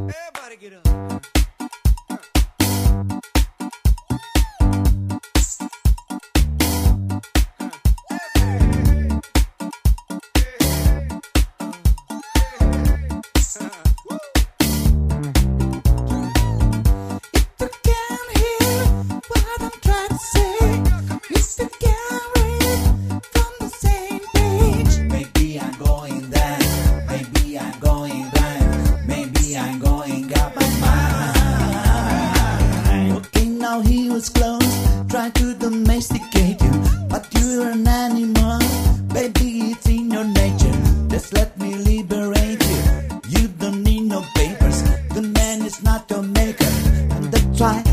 Everybody get up. Now he was close, try to domesticate you, but you're an animal, baby, it's in your nature. Just let me liberate you. You don't need no papers. The man is not your maker, and that's why